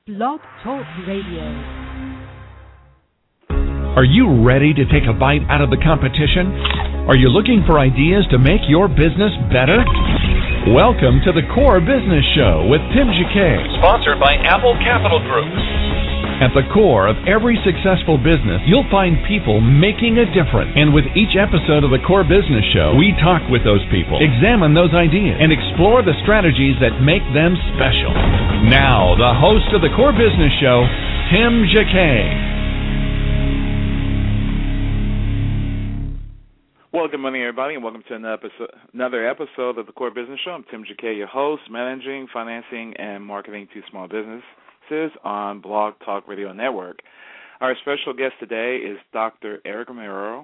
Blog Talk Radio. Are you ready to take a bite out of the competition? Are you looking for ideas to make your business better? Welcome to the Core Business Show with Tim Jacquet, sponsored by Apple Capital Group. At the core of every successful business, you'll find people making a difference. And with each episode of the Core Business Show, we talk with those people, examine those ideas, and explore the strategies that make them special. Now, the host of the Core Business Show, Tim Jacquet. Well, good morning, everybody, and welcome to another episode of the Core Business Show. I'm Tim Jacquet, your host, managing, financing, and marketing to small businesses on Blog Talk Radio Network. Our special guest today is Dr. Eric Romero.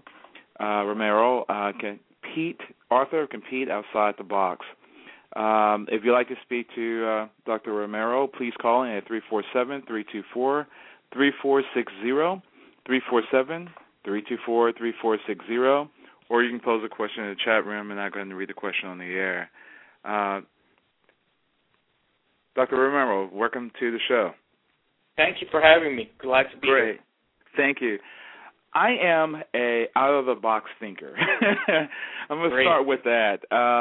Author of Compete Outside the Box. If you'd like to speak to Dr. Romero, please call in at 347-324-3460, 347-324-3460, or you can pose a question in the chat room, and I'm going to read the question on the air. Dr. Romero, welcome to the show. Thank you for having me. Glad to be here. Thank you. I am a out-of-the-box thinker. I'm going to start with that.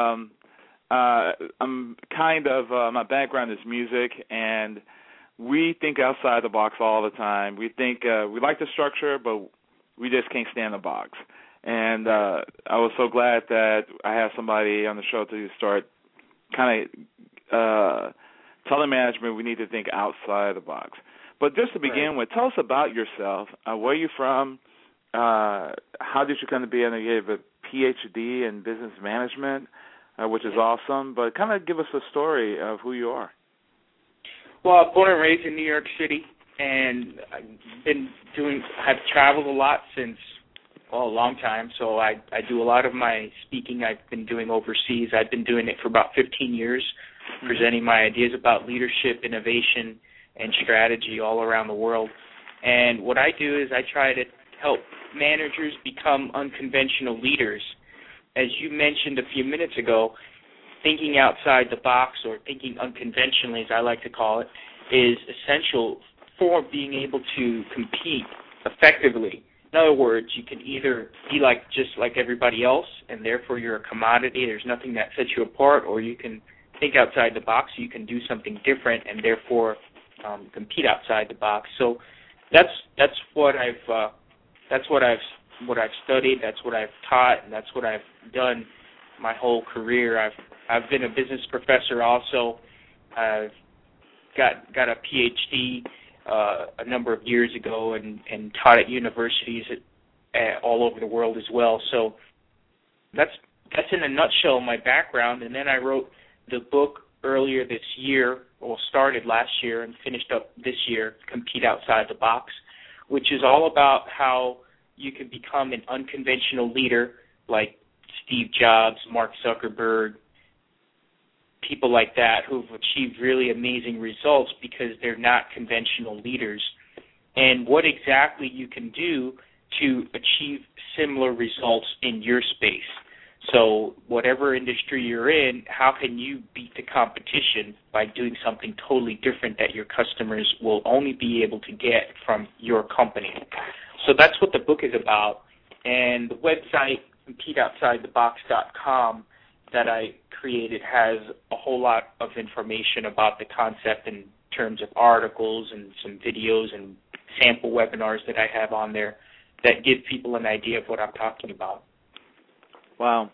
I'm kind of, my background is music, and we think outside the box all the time. We think, we like the structure, but we just can't stand the box. And I was so glad that I have somebody on the show to start kind of telling management we need to think outside the box. But just to begin with, tell us about yourself. Where are you from? How did you come to be? You have a PhD in business management, which is awesome. But kind of give us a story of who you are. Well, I'm born and raised in New York City, and I've traveled a lot since a long time. So I do a lot of my speaking I've been doing overseas. I've been doing it for about 15 years. Presenting my ideas about leadership, innovation, and strategy all around the world. And what I do is I try to help managers become unconventional leaders. As you mentioned a few minutes ago, thinking outside the box, or thinking unconventionally, as I like to call it, is essential for being able to compete effectively. In other words, you can either be just like everybody else, and therefore you're a commodity, there's nothing that sets you apart, or you can think outside the box, so you can do something different, and therefore compete outside the box. So that's what I've studied, that's what I've taught, and that's what I've done my whole career. I've been a business professor also. I've got a PhD a number of years ago, and taught at universities all over the world as well. So that's in a nutshell my background. And then I wrote the book earlier this year, or started last year and finished up this year, Compete Outside the Box, which is all about how you can become an unconventional leader like Steve Jobs, Mark Zuckerberg, people like that who've achieved really amazing results because they're not conventional leaders, and what exactly you can do to achieve similar results in your space. So whatever industry you're in, how can you beat the competition by doing something totally different that your customers will only be able to get from your company? So that's what the book is about. And the website, CompeteOutsideTheBox.com, that I created has a whole lot of information about the concept in terms of articles and some videos and sample webinars that I have on there that give people an idea of what I'm talking about. Wow.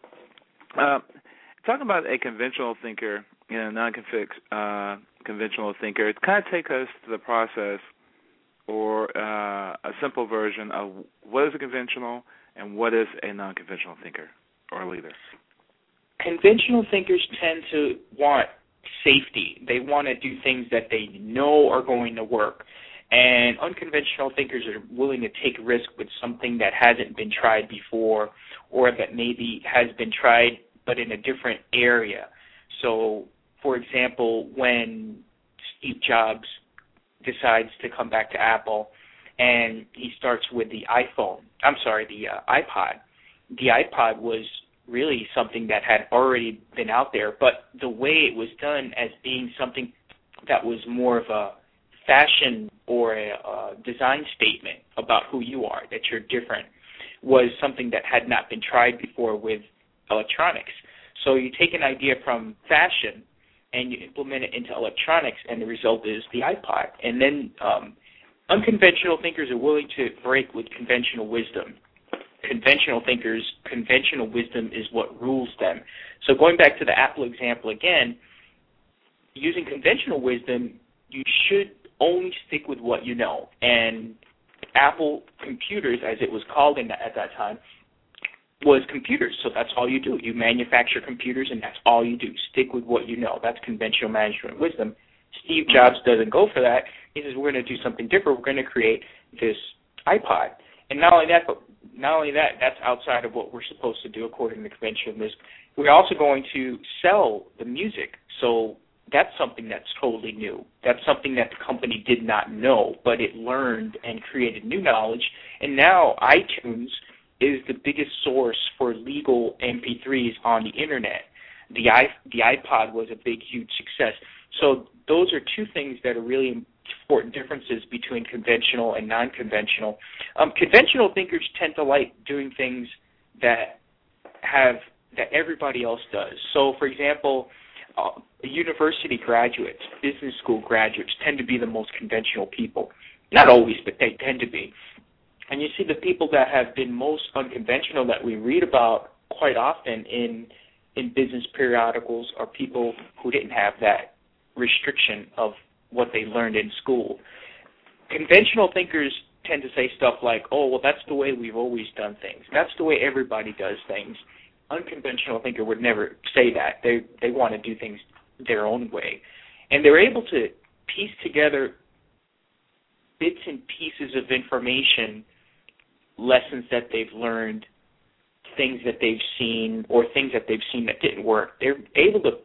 Talking about a conventional thinker and a non-conventional thinker, it kind of takes us to the process or a simple version of what is a conventional and what is a non-conventional thinker or leader. Conventional thinkers tend to want safety. They want to do things that they know are going to work. And unconventional thinkers are willing to take risk with something that hasn't been tried before, or that maybe has been tried but in a different area. So, for example, when Steve Jobs decides to come back to Apple and he starts with the iPod. The iPod was really something that had already been out there, but the way it was done as being something that was more of a fashion or a design statement about who you are, that you're different, was something that had not been tried before with electronics. So you take an idea from fashion and you implement it into electronics, and the result is the iPod. And then unconventional thinkers are willing to break with conventional wisdom. Conventional thinkers, conventional wisdom is what rules them. So going back to the Apple example again, using conventional wisdom, you should only stick with what you know. And Apple Computers, as it was called at that time, was computers. So that's all you do. You manufacture computers, and that's all you do. Stick with what you know. That's conventional management wisdom. Steve Jobs doesn't go for that. He says, we're going to do something different. We're going to create this iPod. And not only that, that's outside of what we're supposed to do according to conventional wisdom. We're also going to sell the music. So that's something that's totally new. That's something that the company did not know, but it learned and created new knowledge. And now iTunes is the biggest source for legal MP3s on the Internet. The iPod was a big, huge success. So those are two things that are really important differences between conventional and non-conventional. Conventional thinkers tend to like doing things that everybody else does. So, for example, university graduates, business school graduates tend to be the most conventional people. Not always, but they tend to be. And you see the people that have been most unconventional that we read about quite often in business periodicals are people who didn't have that restriction of what they learned in school. Conventional thinkers tend to say stuff like, oh, well, that's the way we've always done things. That's the way everybody does things. Unconventional thinker would never say that. They want to do things their own way. And they're able to piece together bits and pieces of information, lessons that they've learned, things that they've seen, or things that they've seen that didn't work. They're able to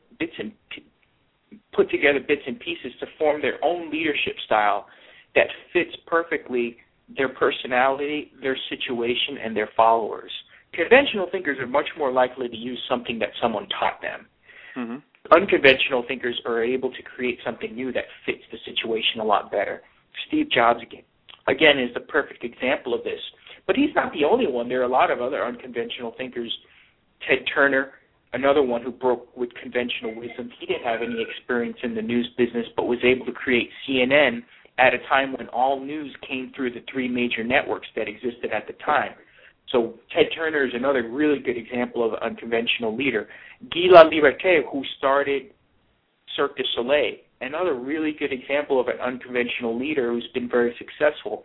put together bits and pieces to form their own leadership style that fits perfectly their personality, their situation, and their followers. Conventional thinkers are much more likely to use something that someone taught them. Mm-hmm. Unconventional thinkers are able to create something new that fits the situation a lot better. Steve Jobs, again, is the perfect example of this. But he's not the only one. There are a lot of other unconventional thinkers. Ted Turner, another one who broke with conventional wisdom. He didn't have any experience in the news business, but was able to create CNN at a time when all news came through the three major networks that existed at the time. So Ted Turner is another really good example of an unconventional leader. Guy Laliberté, who started Cirque du Soleil, another really good example of an unconventional leader who's been very successful.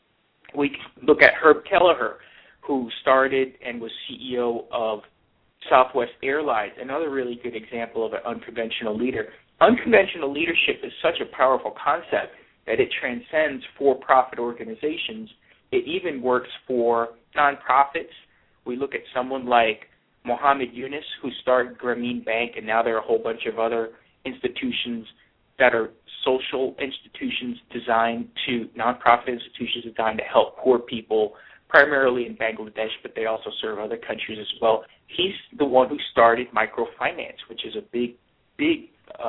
We look at Herb Kelleher, who started and was CEO of Southwest Airlines, another really good example of an unconventional leader. Unconventional leadership is such a powerful concept that it transcends for-profit organizations. It even works for nonprofits. We look at someone like Mohammed Yunus, who started Grameen Bank, and now there are a whole bunch of other institutions that are social institutions designed to, nonprofit institutions designed to help poor people, primarily in Bangladesh, but they also serve other countries as well. He's the one who started microfinance, which is a big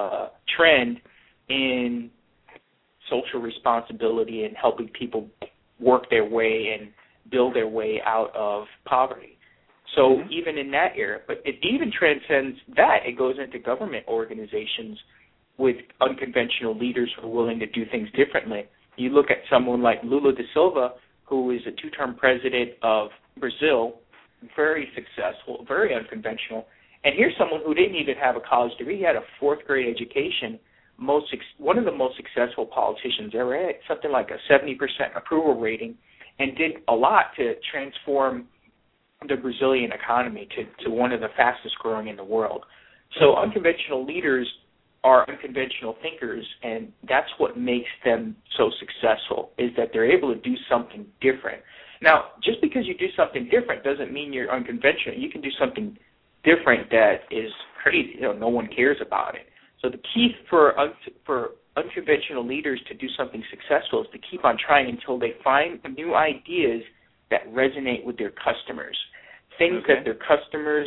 trend in social responsibility and helping people work their way and build their way out of poverty. So even in that area, but it even transcends that. It goes into government organizations with unconventional leaders who are willing to do things differently. You look at someone like Lula da Silva, who is a two-term president of Brazil, very successful, very unconventional. And here's someone who didn't even have a college degree. He had a fourth-grade education, one of the most successful politicians ever. Had something like a 70% approval rating, and did a lot to transform the Brazilian economy to one of the fastest growing in the world. So unconventional leaders are unconventional thinkers, and that's what makes them so successful, is that they're able to do something different. Now, just because you do something different doesn't mean you're unconventional. You can do something different that is crazy. No one cares about it. So the key for unconventional leaders to do something successful is to keep on trying until they find new ideas that resonate with their customers, things that their customers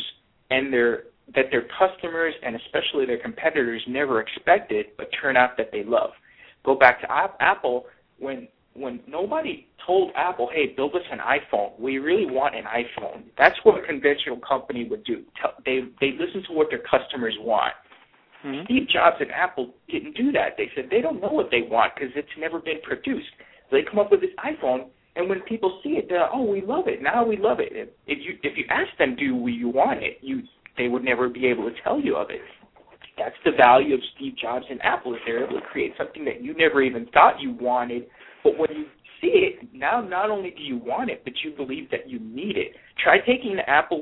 and especially their competitors never expected, but turn out that they love. go back to Apple, when nobody told Apple, hey, build us an iPhone, we really want an iPhone. That's what a conventional company would do. They listen to what their customers want. Mm-hmm. Steve Jobs and Apple didn't do that. They said they don't know what they want because it's never been produced. So they come up with this iPhone, and when people see it, they're like, oh, we love it. Now we love it. If you ask them, do you want it, they would never be able to tell you of it. That's the value of Steve Jobs and Apple, is they're able to create something that you never even thought you wanted. But when you see it, now not only do you want it, but you believe that you need it. Try taking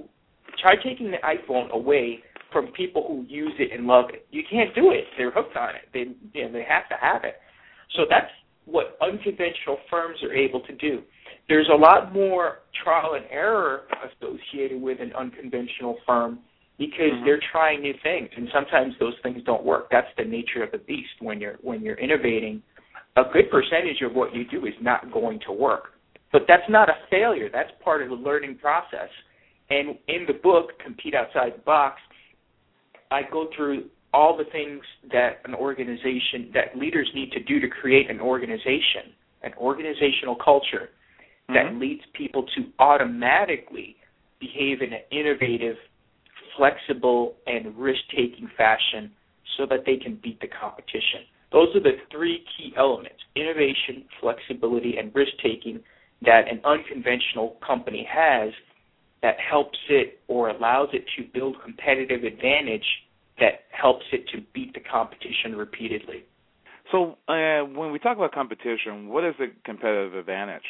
the iPhone away from people who use it and love it. You can't do it. They're hooked on it. They have to have it. So that's what unconventional firms are able to do. There's a lot more trial and error associated with an unconventional firm because they're trying new things, and sometimes those things don't work. That's the nature of the beast. When you're innovating, a good percentage of what you do is not going to work. But that's not a failure. That's part of the learning process. And in the book, Compete Outside the Box, I go through all the things that that leaders need to do to create an organization, an organizational culture that leads people to automatically behave in an innovative, flexible, and risk-taking fashion so that they can beat the competition. Those are the three key elements: innovation, flexibility, and risk-taking that an unconventional company has that helps it or allows it to build competitive advantage that helps it to beat the competition repeatedly. So when we talk about competition, what is the competitive advantage?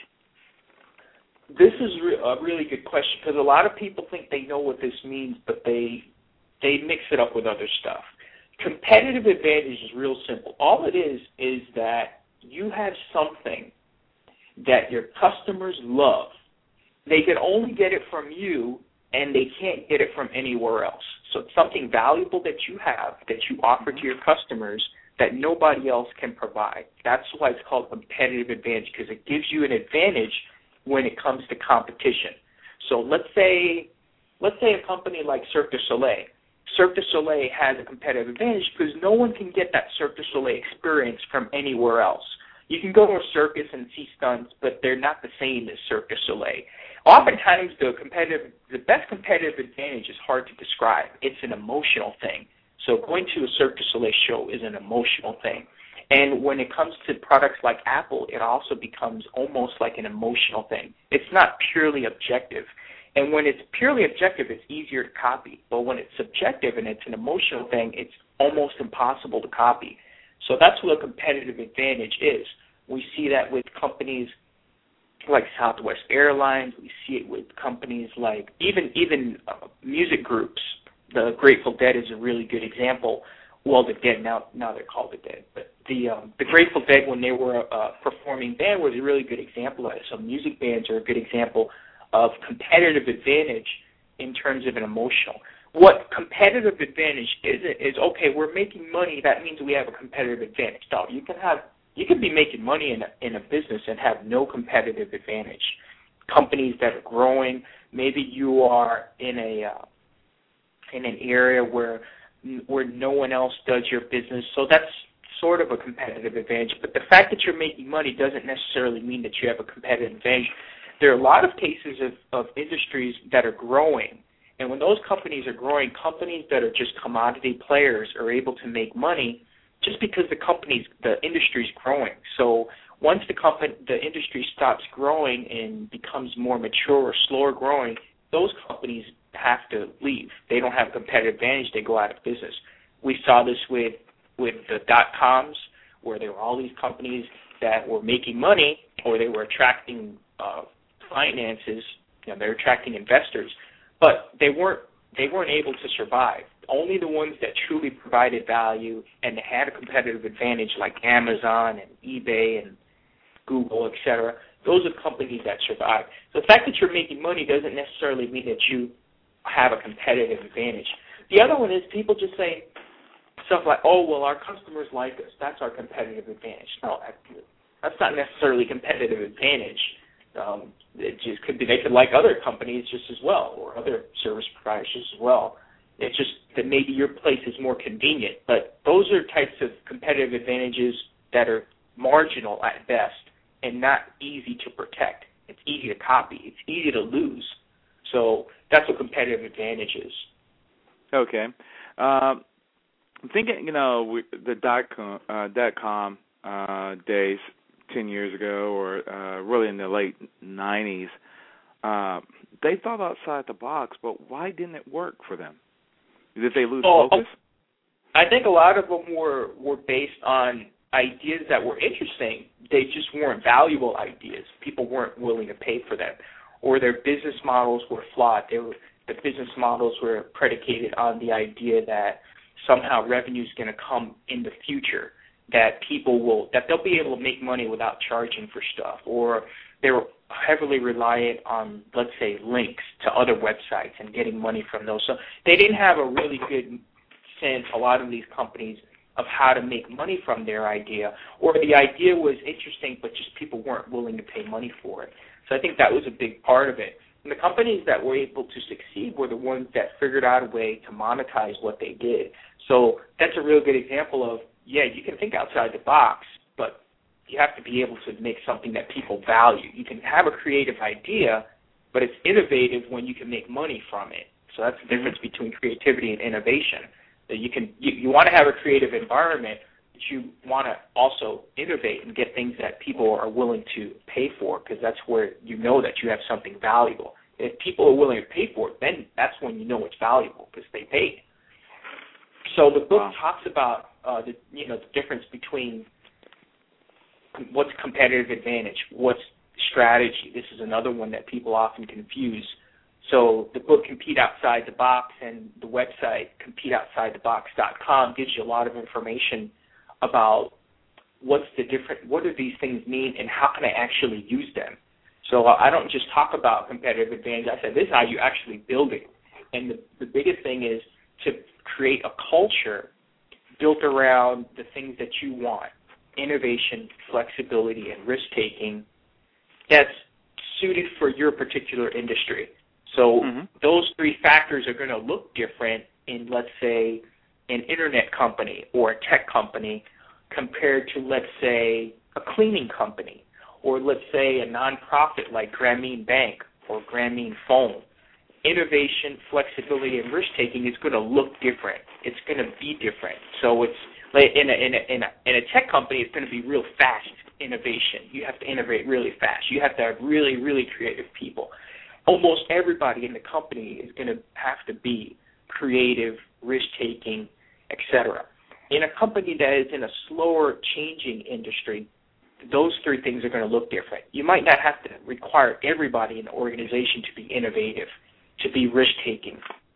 This is a really good question because a lot of people think they know what this means, but they mix it up with other stuff. Competitive advantage is real simple. All it is that you have something that your customers love. They can only get it from you, and they can't get it from anywhere else. So it's something valuable that you have, that you offer to your customers that nobody else can provide. That's why it's called competitive advantage, because it gives you an advantage when it comes to competition. So let's say a company like Cirque du Soleil. Cirque du Soleil has a competitive advantage because no one can get that Cirque du Soleil experience from anywhere else. You can go to a circus and see stunts, but they're not the same as Cirque du Soleil. Oftentimes, the best competitive advantage is hard to describe. It's an emotional thing. So going to a Cirque du Soleil show is an emotional thing. And when it comes to products like Apple, it also becomes almost like an emotional thing. It's not purely objective. And when it's purely objective, it's easier to copy. But when it's subjective and it's an emotional thing, it's almost impossible to copy. So that's what a competitive advantage is. We see that with companies like Southwest Airlines. We see it with companies like even music groups. The Grateful Dead is a really good example. Well, the Dead, now they're called the Dead. But the Grateful Dead, when they were a performing band, was a really good example of it. So music bands are a good example of competitive advantage in terms of an emotional. What competitive advantage is okay, we're making money, that means we have a competitive advantage. No, you can be making money in a business and have no competitive advantage. Companies that are growing, maybe you are in an area where no one else does your business, so that's sort of a competitive advantage. But the fact that you're making money doesn't necessarily mean that you have a competitive advantage. There are a lot of cases of industries that are growing, and when those companies are growing, companies that are just commodity players are able to make money just because the industry is growing. So once the industry stops growing and becomes more mature or slower growing, those companies have to leave. They don't have a competitive advantage. They go out of business. We saw this with the dot-coms, where there were all these companies that were making money, or they were attracting finances, they're attracting investors, but they weren't able to survive. Only the ones that truly provided value and had a competitive advantage, like Amazon and eBay and Google, etc., those are companies that survive. So the fact that you're making money doesn't necessarily mean that you have a competitive advantage. The other one is people just say stuff like, oh, well, our customers like us. That's our competitive advantage. No, that's not necessarily competitive advantage. It just could be they could like other companies just as well, or other service providers just as well. It's just that maybe your place is more convenient. But those are types of competitive advantages that are marginal at best and not easy to protect. It's easy to copy. It's easy to lose. So that's what competitive advantage is. Okay. I'm thinking, the dot-com days 10 years ago, or really in the late 90s, they thought outside the box, but why didn't it work for them? Did they lose focus? I think a lot of them were based on ideas that were interesting. They just weren't valuable ideas. People weren't willing to pay for them. Or their business models were flawed. The business models were predicated on the idea that somehow revenue is going to come in the future, that they'll be able to make money without charging for stuff, or they were heavily reliant on, let's say, links to other websites and getting money from those. So they didn't have a really good sense, a lot of these companies, of how to make money from their idea, or the idea was interesting but just people weren't willing to pay money for it. So I think that was a big part of it. And the companies that were able to succeed were the ones that figured out a way to monetize what they did. So that's a real good example of, yeah, you can think outside the box, but you have to be able to make something that people value. You can have a creative idea, but it's innovative when you can make money from it. So that's the difference between creativity and innovation. That you want to have a creative environment, but you want to also innovate and get things that people are willing to pay for, because that's where you know that you have something valuable. If people are willing to pay for it, then that's when you know it's valuable, because they paid. So the book talks about the difference between what's competitive advantage, what's strategy. This is another one that people often confuse. So the book Compete Outside the Box and the website CompeteOutsideTheBox.com gives you a lot of information about what do these things mean and how can I actually use them. So I don't just talk about competitive advantage. I said this is how you actually build it. And the biggest thing is to create a culture built around the things that you want: innovation, flexibility, and risk-taking that's suited for your particular industry. So those three factors are going to look different in, let's say, an internet company or a tech company compared to, let's say, a cleaning company, or let's say a nonprofit like Grameen Bank or Grameen Phone. Innovation, flexibility, and risk-taking is going to look different. It's going to be different. So it's like in a tech company, it's going to be real fast innovation. You have to innovate really fast. You have to have really, really creative people. Almost everybody in the company is going to have to be creative, risk-taking, etc. In a company that is in a slower changing industry, those three things are going to look different. You might not have to require everybody in the organization to be innovative, to be risk-taking.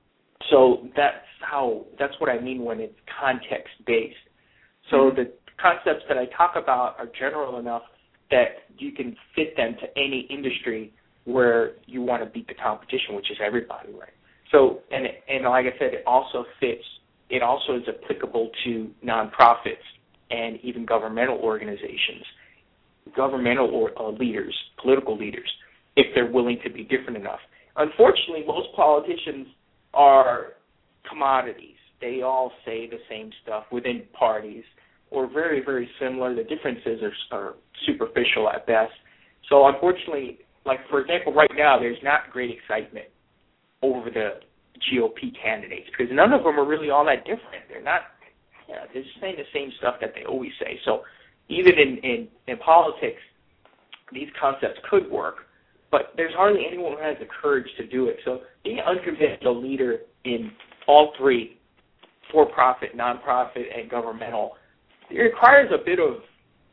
So that's what I mean when it's context-based. So the concepts that I talk about are general enough that you can fit them to any industry where you want to beat the competition, which is everybody, right? So, and like I said, it also is applicable to nonprofits and even governmental organizations, governmental leaders, political leaders, if they're willing to be different enough. Unfortunately, most politicians are commodities. They all say the same stuff within parties, or very, very similar. The differences are superficial at best. So unfortunately, like, for example, right now, there's not great excitement over the GOP candidates because none of them are really all that different. They're just saying the same stuff that they always say. So even in politics, these concepts could work, but there's hardly anyone who has the courage to do it. So being an unconventional leader in all three, for-profit, nonprofit, and governmental, it requires a bit of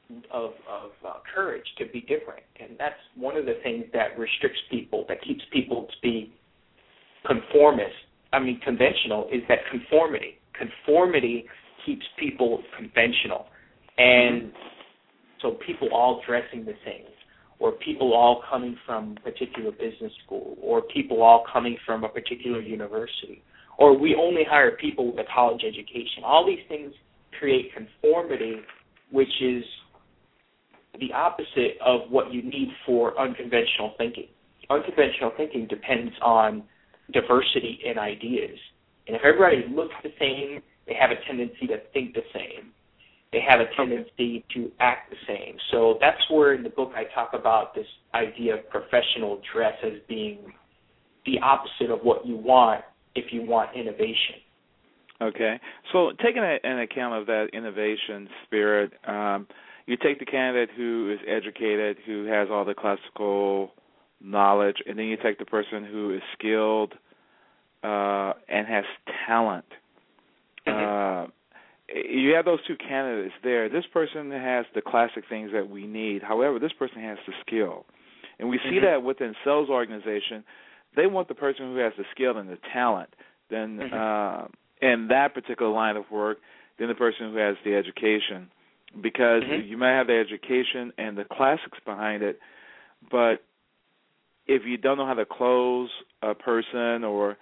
courage to be different, and that's one of the things that restricts people, that keeps people to be conventional, is that conformity. Conformity keeps people conventional, and so people all dressing the same, or people all coming from a particular business school, or people all coming from a particular university, or we only hire people with a college education. All these things create conformity, which is the opposite of what you need for unconventional thinking. Unconventional thinking depends on diversity in ideas. And if everybody looks the same, they have a tendency to think the same. they have a tendency to act the same. So that's where in the book I talk about this idea of professional dress as being the opposite of what you want if you want innovation. Okay. So taking an account of that innovation spirit, you take the candidate who is educated, who has all the classical knowledge, and then you take the person who is skilled and has talent. You have those two candidates there. This person has the classic things that we need. However, this person has the skill. And we see that within sales organization. They want the person who has the skill and the talent. Then in that particular line of work, than the person who has the education. Because you might have the education and the classics behind it, but if you don't know how to close a person or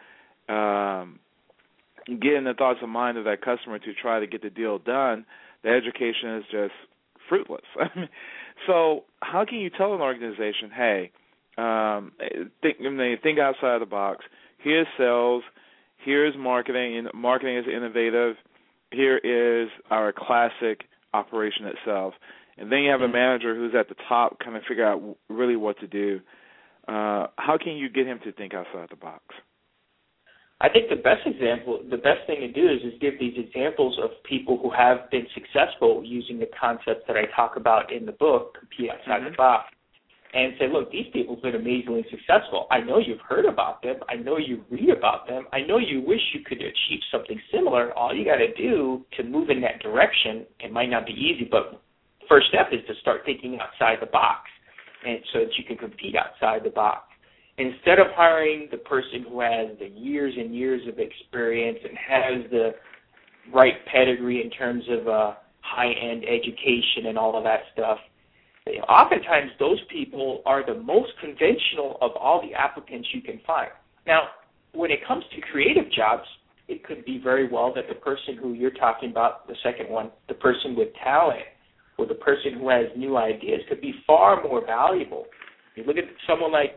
get in the thoughts and mind of that customer to try to get the deal done, the education is just fruitless. So how can you tell an organization, hey, think outside the box. Here's sales. Here's marketing. Marketing is innovative. Here is our classic operation itself. And then you have a manager who's at the top kind of figure out really what to do. How can you get him to think outside the box? I think the best thing to do is give these examples of people who have been successful using the concepts that I talk about in the book, Compete Outside the Box, and say, look, these people have been amazingly successful. I know you've heard about them. I know you read about them. I know you wish you could achieve something similar. All you got to do to move in that direction, it might not be easy, but first step is to start thinking outside the box, and so that you can compete outside the box. Instead of hiring the person who has the years and years of experience and has the right pedigree in terms of high-end education and all of that stuff, oftentimes those people are the most conventional of all the applicants you can find. Now, when it comes to creative jobs, it could be very well that the person who you're talking about, the second one, the person with talent or the person who has new ideas could be far more valuable. You look at someone like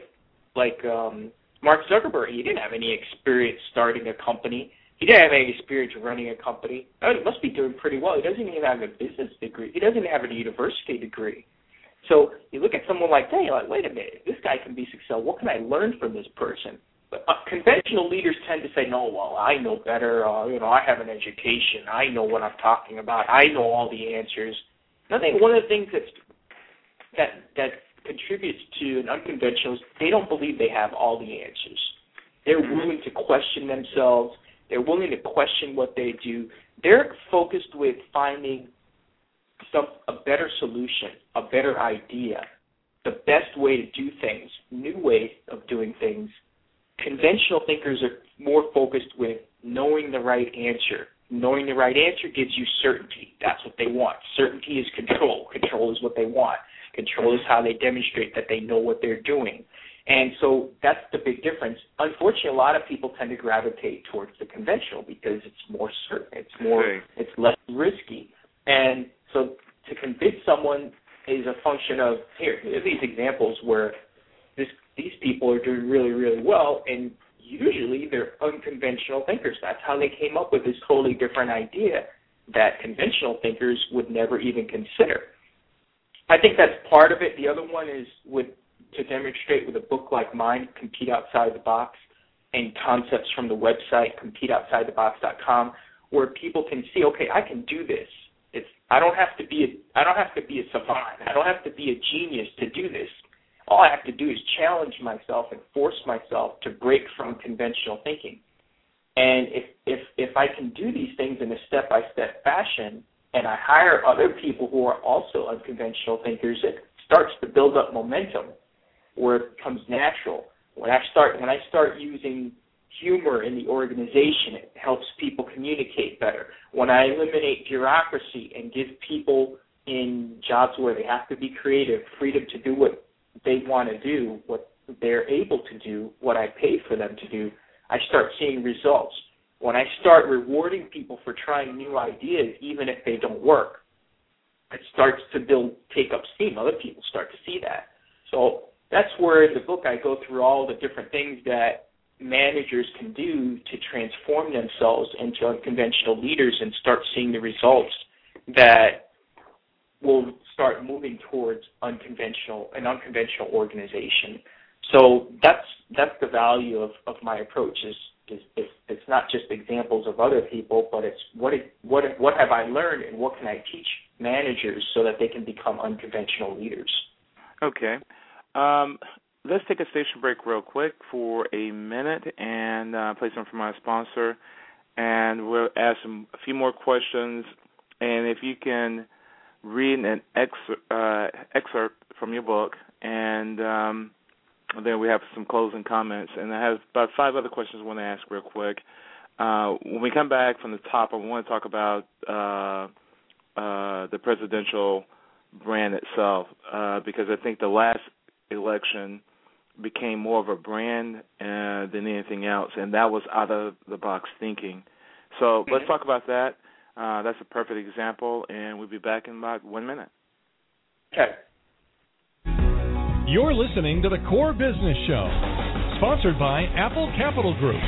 Mark Zuckerberg. He didn't have any experience starting a company. He didn't have any experience running a company. He must be doing pretty well. He doesn't even have a business degree. He doesn't have a university degree. So you look at someone like that, you're like, wait a minute, this guy can be successful. What can I learn from this person? But conventional leaders tend to say, no, well, I know better. I have an education. I know what I'm talking about. I know all the answers. And I think one of the things that contributes to an unconventional is they don't believe they have all the answers. They're willing to question themselves. They're willing to question what they do. They're focused with finding a better solution, a better idea, the best way to do things, new ways of doing things. Conventional thinkers are more focused with knowing the right answer. Knowing the right answer gives you certainty. That's what they want. Certainty is control. Control is what they want. Control is how they demonstrate that they know what they're doing. And so that's the big difference. Unfortunately, a lot of people tend to gravitate towards the conventional because it's more certain. It's less risky. And so to convince someone is a function of, here are these examples where these people are doing really, really well, and usually they're unconventional thinkers. That's how they came up with this totally different idea that conventional thinkers would never even consider. I think that's part of it. The other one is to demonstrate with a book like mine, Compete Outside the Box, and concepts from the website, CompeteOutsideTheBox.com, where people can see, okay, I can do this. I don't have to be a savant. I don't have to be a genius to do this. All I have to do is challenge myself and force myself to break from conventional thinking. And if I can do these things in a step-by-step fashion, and I hire other people who are also unconventional thinkers, it starts to build up momentum where it becomes natural. When I start using humor in the organization, it helps people communicate better. When I eliminate bureaucracy and give people in jobs where they have to be creative freedom to do what they want to do, what they're able to do, what I pay for them to do, I start seeing results. When I start rewarding people for trying new ideas, even if they don't work, it starts to take up steam. Other people start to see that. So that's where in the book I go through all the different things that managers can do to transform themselves into unconventional leaders and start seeing the results that will start moving towards an unconventional organization. So that's the value of my approach. Is it's not just examples of other people, but it's what have I learned and what can I teach managers so that they can become unconventional leaders. Okay. Let's take a station break real quick for a minute and play something from our sponsor, and we'll ask a few more questions. And if you can read an excerpt from your book, and then we have some closing comments. And I have about 5 other questions I want to ask real quick. When we come back from the top, I want to talk about the presidential brand itself, because I think the last election became more of a brand than anything else, and that was out-of-the-box thinking. So let's talk about that. That's a perfect example, and we'll be back in about 1 minute. Okay. You're listening to the Core Business Show, sponsored by Apple Capital Group.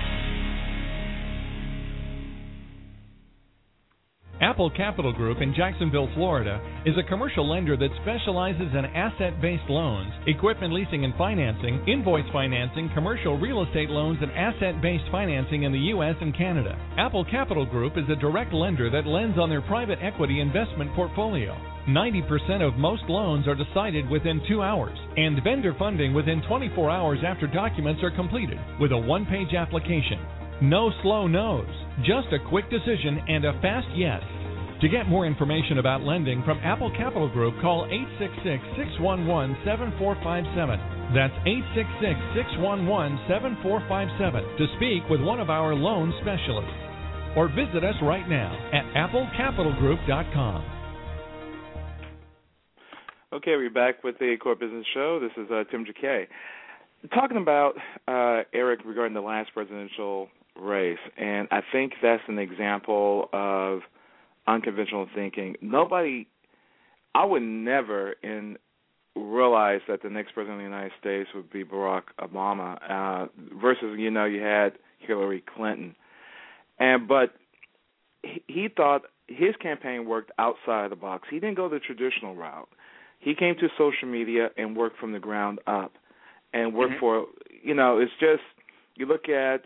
Apple Capital Group in Jacksonville, Florida, is a commercial lender that specializes in asset-based loans, equipment leasing and financing, invoice financing, commercial real estate loans, and asset-based financing in the U.S. and Canada. Apple Capital Group is a direct lender that lends on their private equity investment portfolio. 90% of most loans are decided within 2 hours, and vendor funding within 24 hours after documents are completed, with a 1-page application. No slow no's, just a quick decision and a fast yes. To get more information about lending from Apple Capital Group, call 866-611-7457. That's 866-611-7457 to speak with one of our loan specialists. Or visit us right now at applecapitalgroup.com. Okay, we're back with the Core Business Show. This is Tim Jacquet. Talking about, Eric, regarding the last presidential race, and I think that's an example of unconventional thinking. I would never realize that the next president of the United States would be Barack Obama versus, you had Hillary Clinton. But he thought his campaign worked outside the box. He didn't go the traditional route. He came to social media and worked from the ground up and worked for, it's just, you look at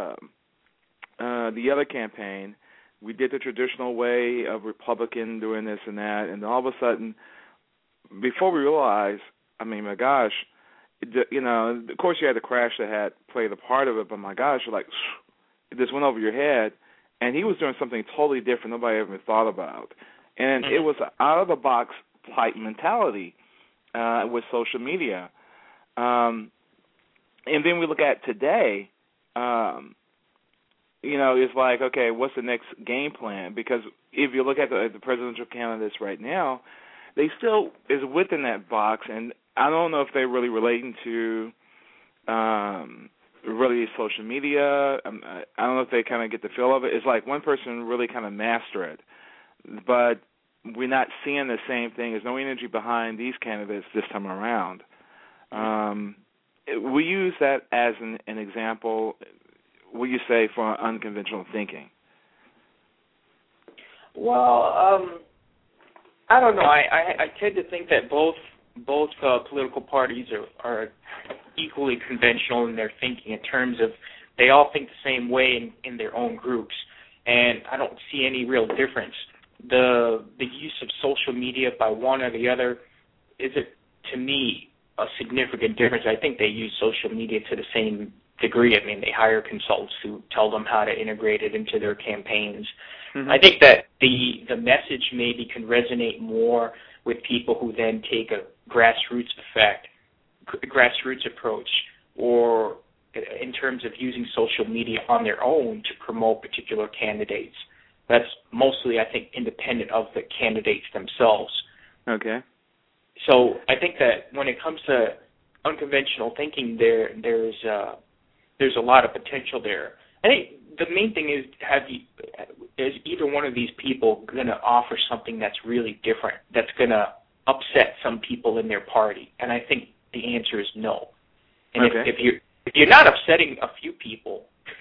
the other campaign, we did the traditional way of Republican doing this and that, and all of a sudden, before we realized, my gosh, of course you had the crash that had played a part of it, but my gosh, it just went over your head, and he was doing something totally different nobody ever thought about. And it was an out-of-the-box type mentality with social media. And then we look at today, it's like, okay, what's the next game plan? Because if you look at the presidential candidates right now, they still is within that box, and I don't know if they're really relating to really social media. I don't know if they kind of get the feel of it. It's like one person really kind of master it, but we're not seeing the same thing. There's no energy behind these candidates this time around. We use that as an example, what you say, for unconventional thinking? Well, I don't know. I tend to think that both political parties are equally conventional in their thinking, in terms of they all think the same way in their own groups, and I don't see any real difference. The use of social media by one or the other isn't, to me, a significant difference. I think they use social media to the same degree. They hire consultants who tell them how to integrate it into their campaigns. Mm-hmm. I think that the message maybe can resonate more with people who then take a grassroots approach, or in terms of using social media on their own to promote particular candidates. That's mostly, I think, independent of the candidates themselves. Okay. So I think that when it comes to unconventional thinking, there's a lot of potential there. I think the main thing is, is either one of these people going to offer something that's really different, that's going to upset some people in their party? And I think the answer is no. And okay. if you're not upsetting a few people,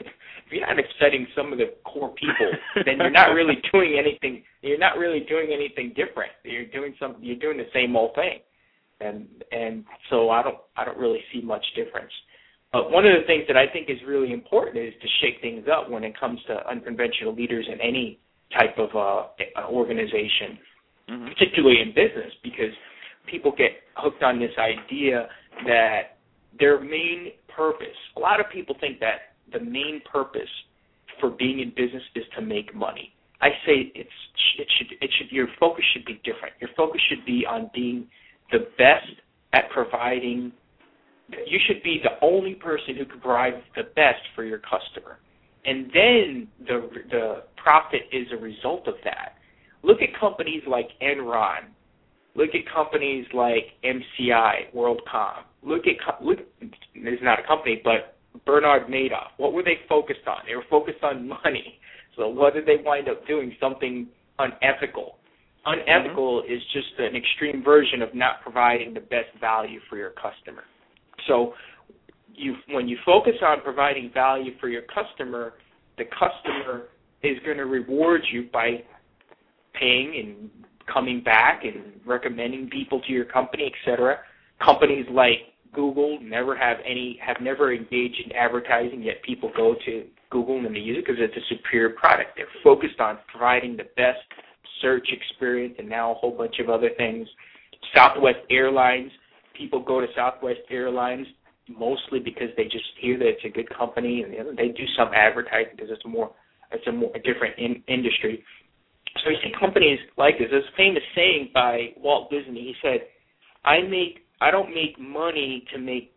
upsetting some of the core people, then you're not really doing anything. You're not really doing anything different. You're doing the same old thing, and so I don't really see much difference. But one of the things that I think is really important is to shake things up when it comes to unconventional leaders in any type of organization, particularly in business, because people get hooked on this idea that their main purpose, a lot of people think that the main purpose for being in business is to make money. I say your focus should be different. Your focus should be on being the best at providing. You should be the only person who can provide the best for your customer. And then the profit is a result of that. Look at companies like Enron. Look at companies like MCI, WorldCom. Look, it's not a company, but Bernard Madoff. What were they focused on? They were focused on money. So what did they wind up doing? Something unethical. Unethical is just an extreme version of not providing the best value for your customer. So when you focus on providing value for your customer, the customer is going to reward you by paying and coming back and recommending people to your company, etc. Companies like Google have never engaged in advertising, yet people go to Google and they use it because it's a superior product. They're focused on providing the best search experience and now a whole bunch of other things. Southwest Airlines, people go to Southwest Airlines mostly because they just hear that it's a good company, and they do some advertising because it's a different industry. So you see companies like this. There's a famous saying by Walt Disney. He said, I don't make money to make,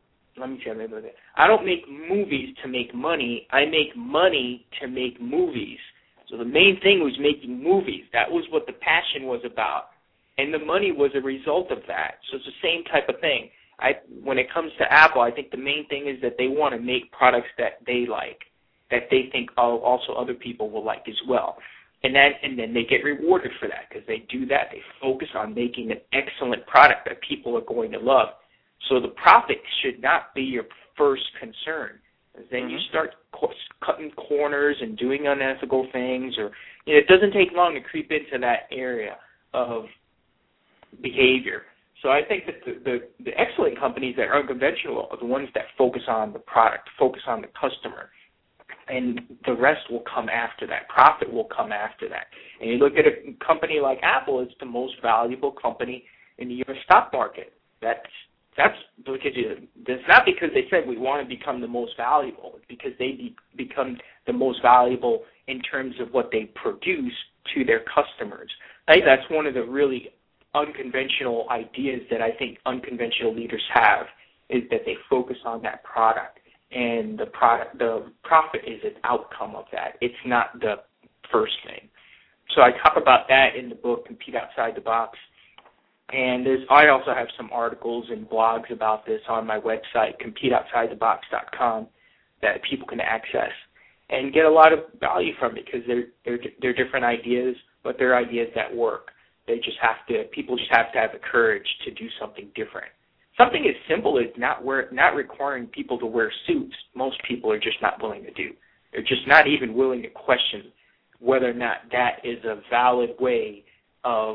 I don't make movies to make money. I make money to make movies. So the main thing was making movies. That was what the passion was about. And the money was a result of that. So it's the same type of thing. When it comes to Apple, I think the main thing is that they want to make products that they like, that they think also other people will like as well. And then they get rewarded for that because they do that. They focus on making an excellent product that people are going to love. So the profit should not be your first concern. Then you start cutting corners and doing unethical things, or it doesn't take long to creep into that area of behavior. So I think that the excellent companies that are unconventional are the ones that focus on the product, focus on the customer, and the rest will come after that. Profit will come after that. And you look at a company like Apple, it's the most valuable company in the U.S. stock market. That's because it's not because they said we want to become the most valuable. It's because they become the most valuable in terms of what they produce to their customers. I think that's one of the really unconventional ideas that I think unconventional leaders have, is that they focus on that product. And the profit is an outcome of that. It's not the first thing. So I talk about that in the book, Compete Outside the Box. And I also have some articles and blogs about this on my website, CompeteOutsideTheBox.com, that people can access and get a lot of value from it, because they're different ideas, but they're ideas that work. People just have to have the courage to do something different. Something as simple as not requiring people to wear suits, most people are just not willing to do. They're just not even willing to question whether or not that is a valid way of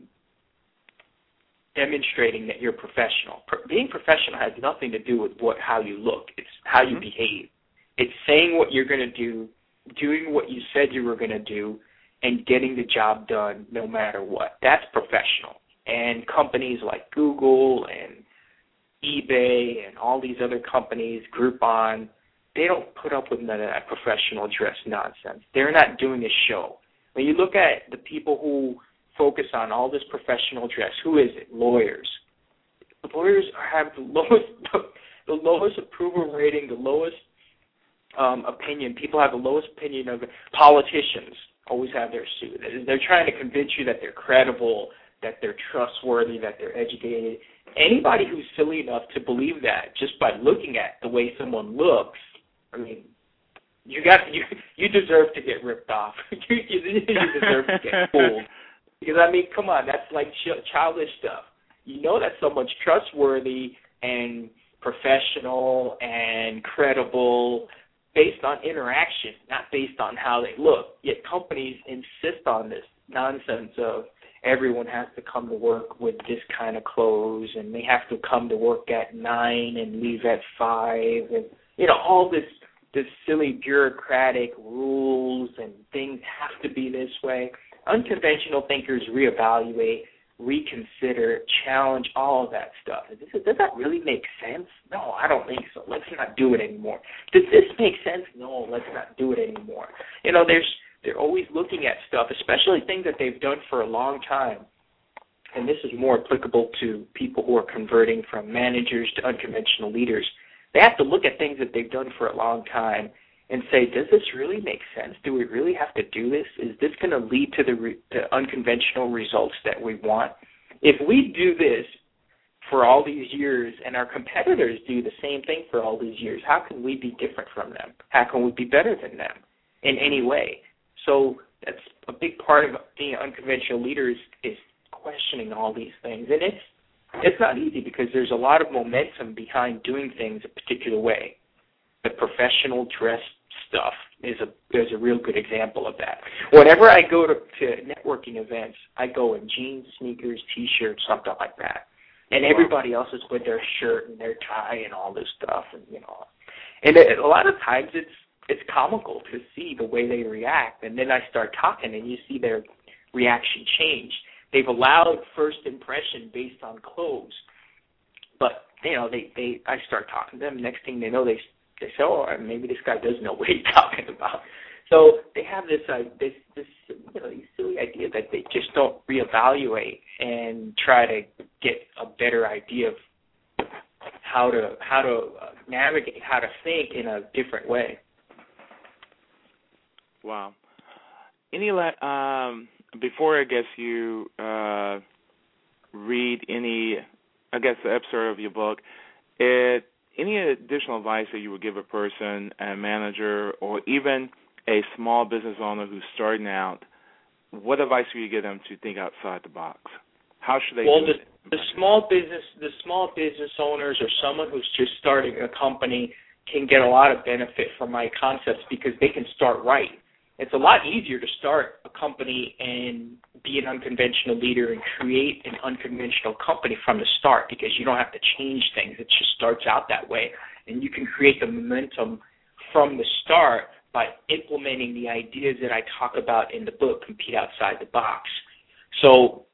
demonstrating that you're professional. Being professional has nothing to do with how you look. It's how you behave. It's saying what you're going to do, doing what you said you were going to do, and getting the job done no matter what. That's professional. And companies like Google and eBay and all these other companies, Groupon, they don't put up with none of that professional dress nonsense. They're not doing a show. When you look at the people who focus on all this professional dress, who is it? Lawyers. Lawyers have the lowest approval rating, the lowest opinion. People have the lowest opinion of it. Politicians always have their suit. They're trying to convince you that they're credible, that they're trustworthy, that they're educated. Anybody who's silly enough to believe that just by looking at the way someone looks, I mean, you deserve to get ripped off. you deserve to get fooled. Because, I mean, come on, that's like childish stuff. You know that someone's trustworthy and professional and credible based on interaction, not based on how they look. Yet companies insist on this nonsense of everyone has to come to work with this kind of clothes, and they have to come to work at 9 and leave at 5, and all this silly bureaucratic rules and things have to be this way. Unconventional thinkers reevaluate, reconsider, challenge all of that stuff. Does that really make sense? No, I don't think so. Let's not do it anymore. Does this make sense? No, let's not do it anymore. They're always looking at stuff, especially things that they've done for a long time. And this is more applicable to people who are converting from managers to unconventional leaders. They have to look at things that they've done for a long time and say, does this really make sense? Do we really have to do this? Is this going to lead to the unconventional results that we want? If we do this for all these years and our competitors do the same thing for all these years, how can we be different from them? How can we be better than them in any way? So that's a big part of being an unconventional leader is questioning all these things. And it's not easy because there's a lot of momentum behind doing things a particular way. The professional dress stuff there's a real good example of that. Whenever I go to networking events, I go in jeans, sneakers, T-shirts, something like that. And everybody else is with their shirt and their tie and all this stuff. And a lot of times it's comical to see the way they react. And then I start talking and you see their reaction change. They've allowed first impression based on clothes. But, I start talking to them. Next thing they know, they say, oh, maybe this guy does know what he's talking about. So they have this silly idea that they just don't reevaluate and try to get a better idea of how to navigate, how to think in a different way. Wow. Before I guess you read the episode of your book, any additional advice that you would give a person, a manager, or even a small business owner who's starting out, what advice would you give them to think outside the box? How should they do it? The small business owners or someone who's just starting a company can get a lot of benefit from my concepts because they can start right. It's a lot easier to start a company and be an unconventional leader and create an unconventional company from the start because you don't have to change things. It just starts out that way. And you can create the momentum from the start by implementing the ideas that I talk about in the book, Compete Outside the Box. So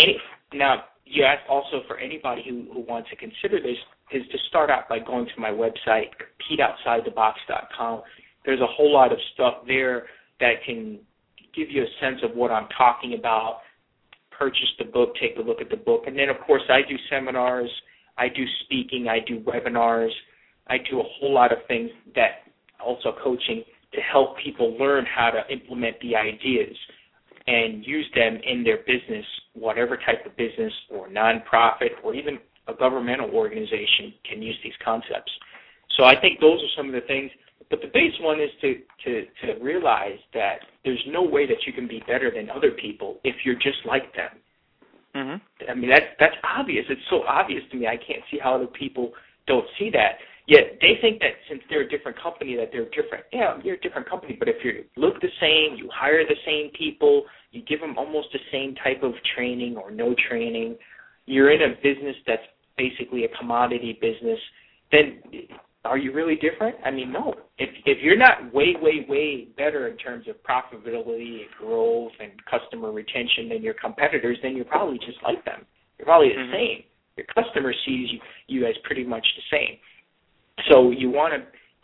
now you asked also for anybody who wants to consider this is to start out by going to my website, CompeteOutsideTheBox.com. There's a whole lot of stuff there that can give you a sense of what I'm talking about. Purchase the book, take a look at the book. And then, of course, I do seminars, I do speaking, I do webinars, I do a whole lot of things that also coaching to help people learn how to implement the ideas and use them in their business, whatever type of business or nonprofit or even a governmental organization can use these concepts. So I think those are some of the things. But the base one is to realize that there's no way that you can be better than other people if you're just like them. Mm-hmm. I mean, that's obvious. It's so obvious to me. I can't see how other people don't see that. Yet they think that since they're a different company that they're different. Yeah, you're a different company, but if you look the same, you hire the same people, you give them almost the same type of training or no training, you're in a business that's basically a commodity business, then are you really different? I mean, no. If you're not way, way, way better in terms of profitability and growth and customer retention than your competitors, then you're probably just like them. You're probably the same. Your customer sees you as pretty much the same. So you want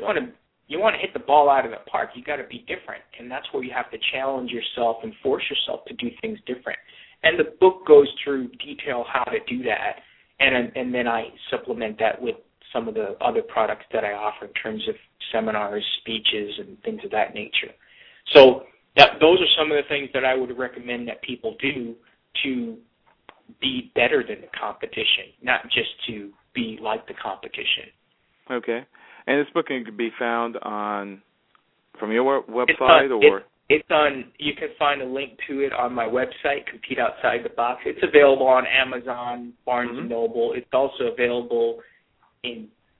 to hit the ball out of the park. You got to be different, and that's where you have to challenge yourself and force yourself to do things different. And the book goes through detail how to do that, and then I supplement that with some of the other products that I offer in terms of seminars, speeches, and things of that nature. So those are some of the things that I would recommend that people do to be better than the competition, not just to be like the competition. Okay. And this book can be found from your website or? It's on. You can find a link to it on my website, Compete Outside the Box. It's available on Amazon, Barnes & Noble. It's also available in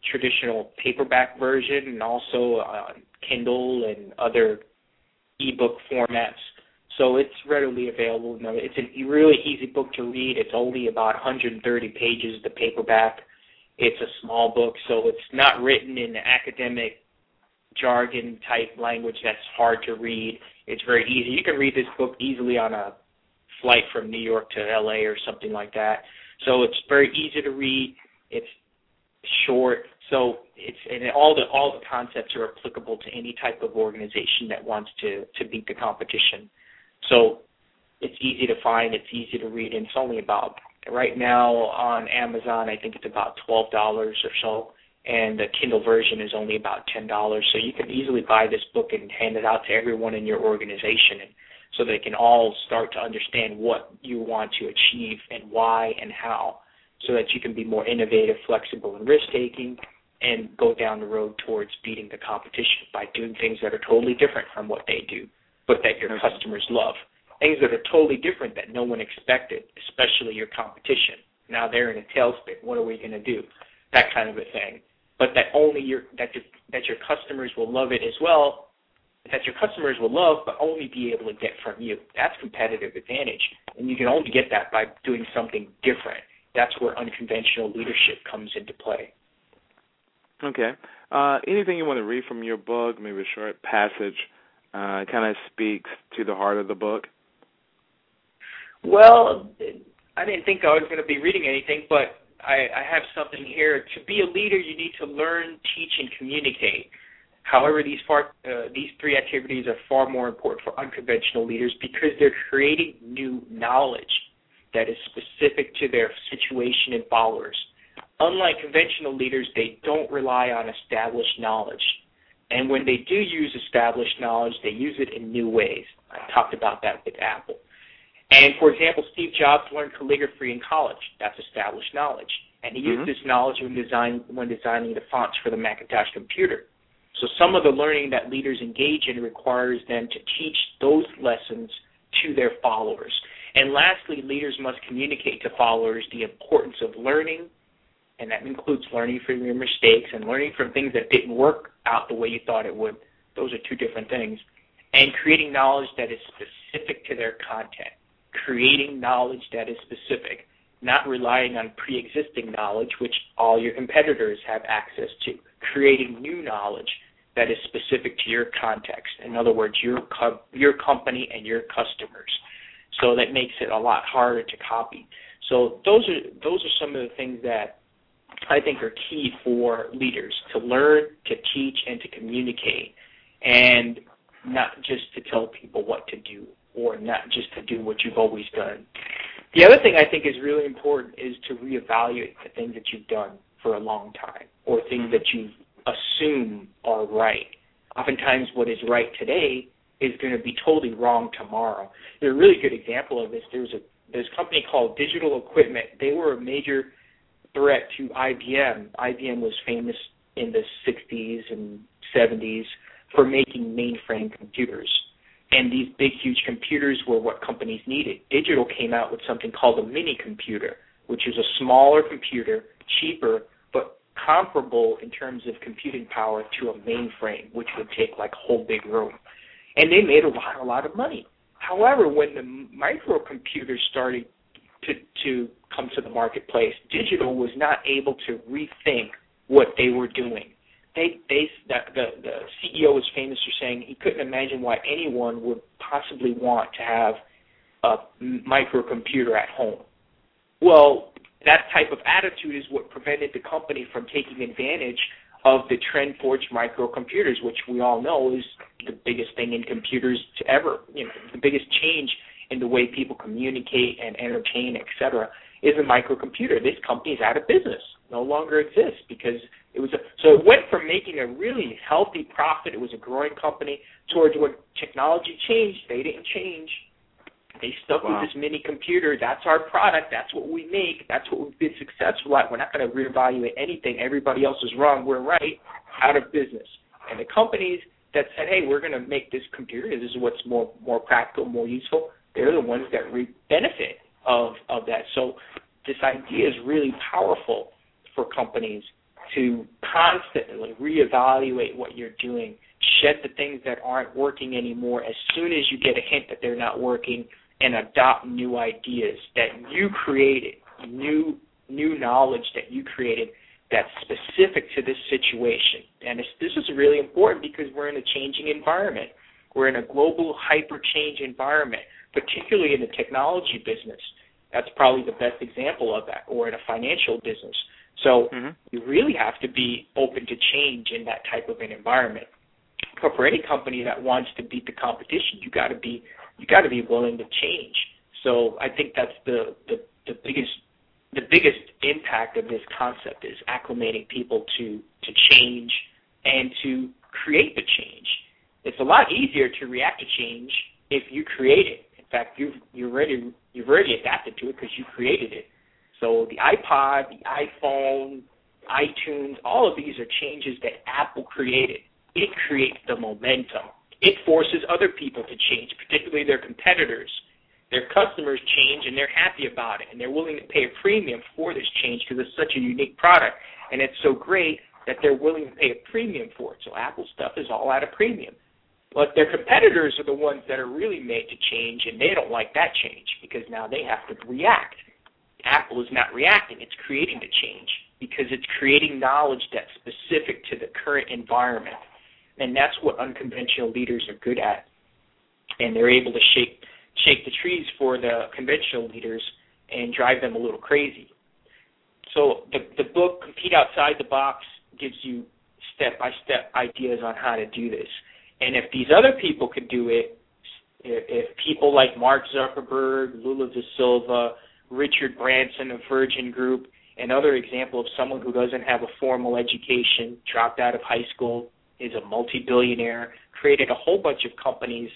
traditional paperback version and also Kindle and other ebook formats. So it's readily available. It's a really easy book to read. It's only about 130 pages, the paperback. It's a small book, so it's not written in academic jargon-type language that's hard to read. It's very easy. You can read this book easily on a flight from New York to L.A. or something like that. So it's very easy to read. It's short. So all the concepts are applicable to any type of organization that wants to beat the competition. So it's easy to find, it's easy to read, and it's only about, right now on Amazon, I think it's about $12 or so, and the Kindle version is only about $10. So you can easily buy this book and hand it out to everyone in your organization, and so they can all start to understand what you want to achieve and why and how, so that you can be more innovative, flexible, and risk-taking, and go down the road towards beating the competition by doing things that are totally different from what they do, but that your customers love. Things that are totally different that no one expected, especially your competition. Now they're in a tailspin. What are we going to do? That kind of a thing. But that only your customers will love it as well, that your customers will love but only be able to get from you. That's competitive advantage. And you can only get that by doing something different. That's where unconventional leadership comes into play. Okay. Anything you want to read from your book, maybe a short passage, kind of speaks to the heart of the book? Well, I didn't think I was going to be reading anything, but I have something here. To be a leader, you need to learn, teach, and communicate. However, these three activities are far more important for unconventional leaders because they're creating new knowledge that is specific to their situation and followers. Unlike conventional leaders, they don't rely on established knowledge. And when they do use established knowledge, they use it in new ways. I talked about that with Apple. And, for example, Steve Jobs learned calligraphy in college. That's established knowledge. And he used this knowledge when designing the fonts for the Macintosh computer. So some of the learning that leaders engage in requires them to teach those lessons to their followers. And lastly, leaders must communicate to followers the importance of learning, and that includes learning from your mistakes and learning from things that didn't work out the way you thought it would. Those are two different things. And creating knowledge that is specific to their content. Creating knowledge that is specific, not relying on pre-existing knowledge, which all your competitors have access to. Creating new knowledge that is specific to your context. In other words, your company and your customers. So that makes it a lot harder to copy. So those are some of the things that I think are key for leaders, to learn, to teach, and to communicate, and not just to tell people what to do, or not just to do what you've always done. The other thing I think is really important is to reevaluate the things that you've done for a long time, or things that you assume are right. Oftentimes what is right today is going to be totally wrong tomorrow. There's a really good example of this. There's a company called Digital Equipment. They were a major threat to IBM. IBM was famous in the 60s and 70s for making mainframe computers. And these big, huge computers were what companies needed. Digital came out with something called a mini computer, which is a smaller computer, cheaper, but comparable in terms of computing power to a mainframe, which would take like a whole big room. And they made a lot of money. However, when the microcomputers started to come to the marketplace, Digital was not able to rethink what they were doing. The CEO was famous for saying he couldn't imagine why anyone would possibly want to have a microcomputer at home. Well, that type of attitude is what prevented the company from taking advantage of the trend towards microcomputers, which we all know is the biggest thing in computers to ever, the biggest change in the way people communicate and entertain, etc., is a microcomputer. This company is out of business, no longer exists because so it went from making a really healthy profit, it was a growing company, towards when technology changed, they didn't change. They stuck with this mini computer. That's our product. That's what we make. That's what we've been successful at. We're not going to reevaluate anything. Everybody else is wrong. We're right. Out of business. And the companies that said, hey, we're going to make this computer, this is what's more practical, more useful, they're the ones that benefit of that. So this idea is really powerful for companies to constantly reevaluate what you're doing, shed the things that aren't working anymore as soon as you get a hint that they're not working, and adopt new ideas that you created, new knowledge that you created that's specific to this situation. And this is really important because we're in a changing environment. We're in a global hyper-change environment, particularly in the technology business. That's probably the best example of that, or in a financial business. So you really have to be open to change in that type of an environment. But for any company that wants to beat the competition, you got to be willing to change. So I think that's the biggest impact of this concept is acclimating people to change and to create the change. It's a lot easier to react to change if you create it. In fact, you've already adapted to it because you created it. So the iPod, the iPhone, iTunes, all of these are changes that Apple created. It creates the momentum. It forces other people to change, particularly their competitors. Their customers change, and they're happy about it, and they're willing to pay a premium for this change because it's such a unique product, and it's so great that they're willing to pay a premium for it. So Apple stuff is all at a premium. But their competitors are the ones that are really made to change, and they don't like that change because now they have to react. Apple is not reacting. It's creating the change because it's creating knowledge that's specific to the current environment. And that's what unconventional leaders are good at. And they're able to shake the trees for the conventional leaders and drive them a little crazy. So the book, Compete Outside the Box, gives you step-by-step ideas on how to do this. And if these other people could do it, if people like Mark Zuckerberg, Lula da Silva, Richard Branson of Virgin Group, and other example of someone who doesn't have a formal education, dropped out of high school, is a multi-billionaire, created a whole bunch of companies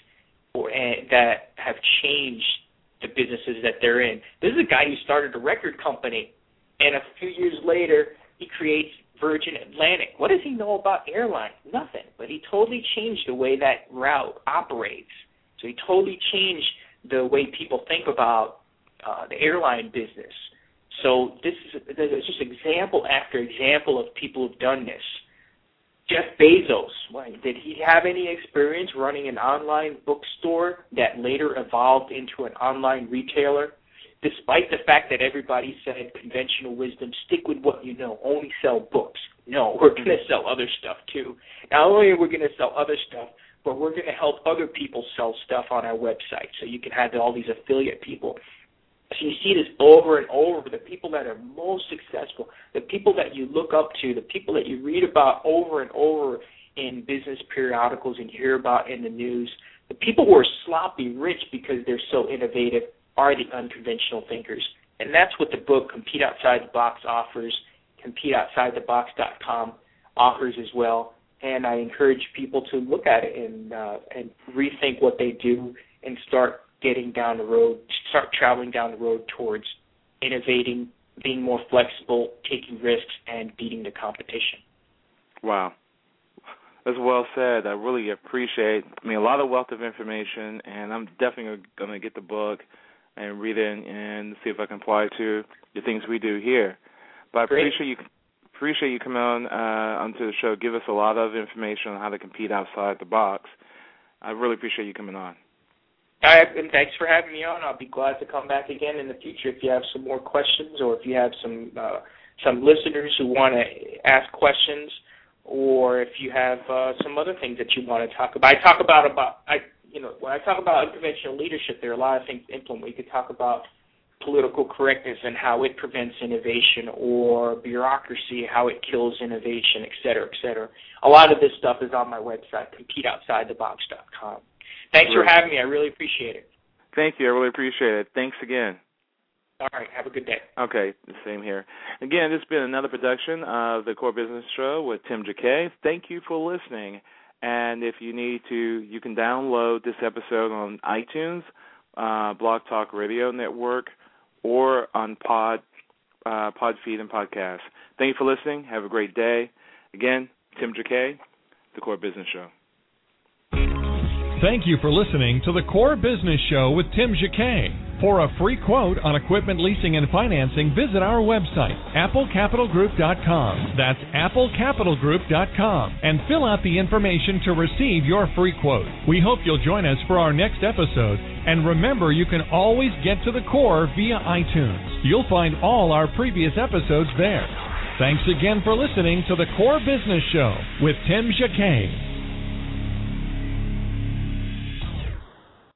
that have changed the businesses that they're in. This is a guy who started a record company, and a few years later, he creates Virgin Atlantic. What does he know about airlines? Nothing. But he totally changed the way that route operates. So he totally changed the way people think about the airline business. So there's just example after example of people who've done this. Jeff Bezos, did he have any experience running an online bookstore that later evolved into an online retailer? Despite the fact that everybody said conventional wisdom, stick with what you know, only sell books. No, we're going to sell other stuff too. Not only are we going to sell other stuff, but we're going to help other people sell stuff on our website. So you can have all these affiliate people. So you see this over and over. The people that are most successful, the people that you look up to, the people that you read about over and over in business periodicals and hear about in the news, the people who are sloppy rich because they're so innovative are the unconventional thinkers. And that's what the book Compete Outside the Box offers. CompeteOutsideTheBox.com offers as well. And I encourage people to look at it and rethink what they do and start traveling down the road towards innovating, being more flexible, taking risks, and beating the competition. Wow. That's well said. I really appreciate a lot of wealth of information, and I'm definitely going to get the book and read it and see if I can apply it to the things we do here. But I appreciate you coming on onto the show, give us a lot of information on how to compete outside the box. I really appreciate you coming on. And thanks for having me on. I'll be glad to come back again in the future if you have some more questions, or if you have some listeners who want to ask questions, or if you have some other things that you want to talk about. When I talk about unconventional leadership, there are a lot of things to implement. We could talk about political correctness and how it prevents innovation, or bureaucracy, how it kills innovation, et cetera, et cetera. A lot of this stuff is on my website, CompeteOutsideTheBox.com. Thanks for having me. I really appreciate it. Thank you. I really appreciate it. Thanks again. All right. Have a good day. Okay. The same here. Again, this has been another production of the Core Business Show with Tim Jacquet. Thank you for listening. And if you need to, you can download this episode on iTunes, Blog Talk Radio Network, or on Podfeed and Podcast. Thank you for listening. Have a great day. Again, Tim Jacquet, the Core Business Show. Thank you for listening to the Core Business Show with Tim Jacquet. For a free quote on equipment leasing and financing, visit our website, applecapitalgroup.com. That's applecapitalgroup.com, and fill out the information to receive your free quote. We hope you'll join us for our next episode. And remember, you can always get to the core via iTunes. You'll find all our previous episodes there. Thanks again for listening to the Core Business Show with Tim Jacquet.